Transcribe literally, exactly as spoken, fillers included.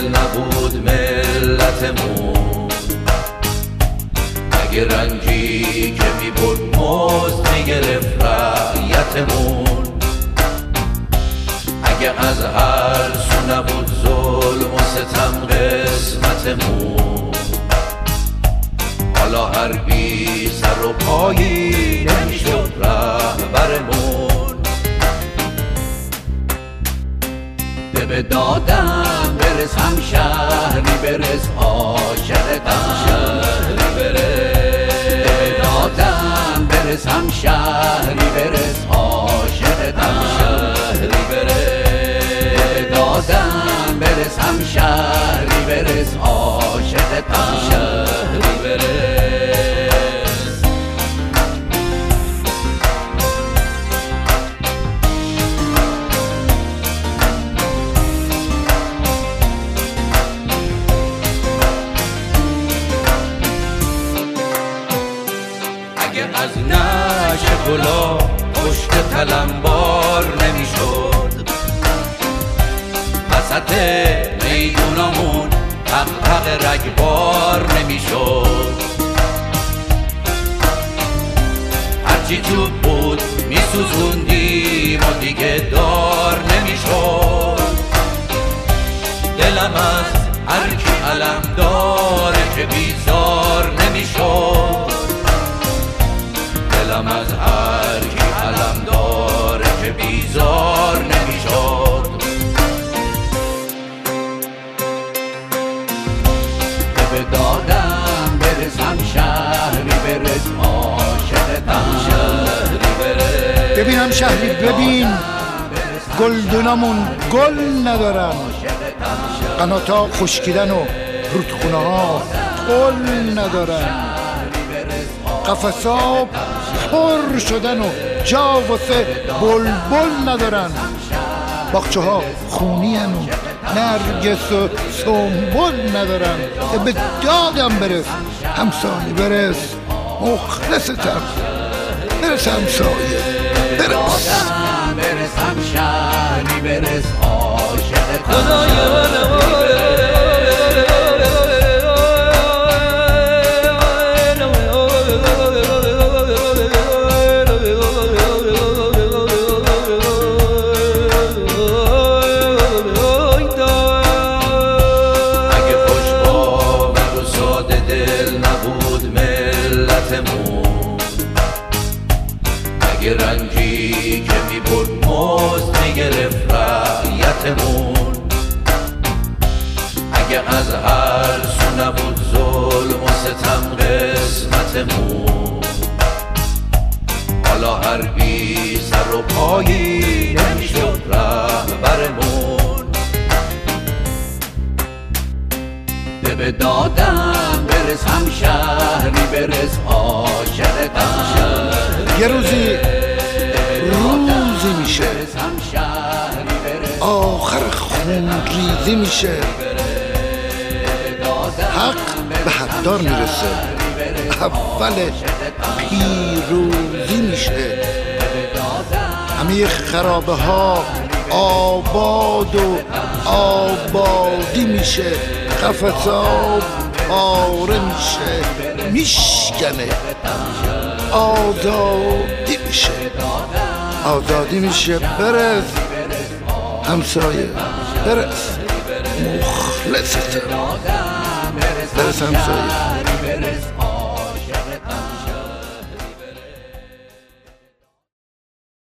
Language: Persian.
نبود ملتمون، اگه رنجی که میبرد مزد میگرفت رعیتمون، اگه از هر سو نبود ظلم و ستم قسمتمون، حالا هر بی سر و پایی نمیشد رهبرمون. ده به دادم برس هم شهری برس عاشقتم، شهری برس ده به دادم برس هم شهری برس عاشقتم، شهری برس دادم برس هم شهری برس عاشقتم، شهری برس. اگه از نشه گلا پشت تلمبار نمیشد، وسط میدونمون حق رگبار نمیشد، هرچی تو بود میسوزوندیم و دیگه دار نمیشد. دلم از هرکی علم داره که بیزار نمیشد، دلم از هرکی علم داره که بیزار نمیشد. به دادم برسم شهری برس عاشقتم، شهری برس. ببینم شهری ببین گلدونامون گل ندارن، قناتا خشکیدن و رودخونه ها گل ندارن، قفصا پر شدن و جا واسه بلبل ندارن، باغچه ها خونی هن و نرگس و سنبل ندارن. به دادم برس همسایه برس مخلصتم، برس همسایه برس برس هم شهری برس عاشقتم. اگه رنجی که میبرد مزد میگرفت رعیتمون، اگه از هر سو نبود ظلم و ستم قسمتمون، حالا هر بی سر و پایی نمیشد رهبرمون. ده به دادم برس هم شهری برس عاشقتم، شهری یه روزی روزی میشه آخر خون ریزی میشه، حق به حقدار میرسه اول پیروزی میشه، همه خرابه ها آباد و آبادی میشه، قفصا پاره میشه میشکنه، آزادی میشه آزادی میشه. برس همسایه برس مخلصتم، برس همسایه.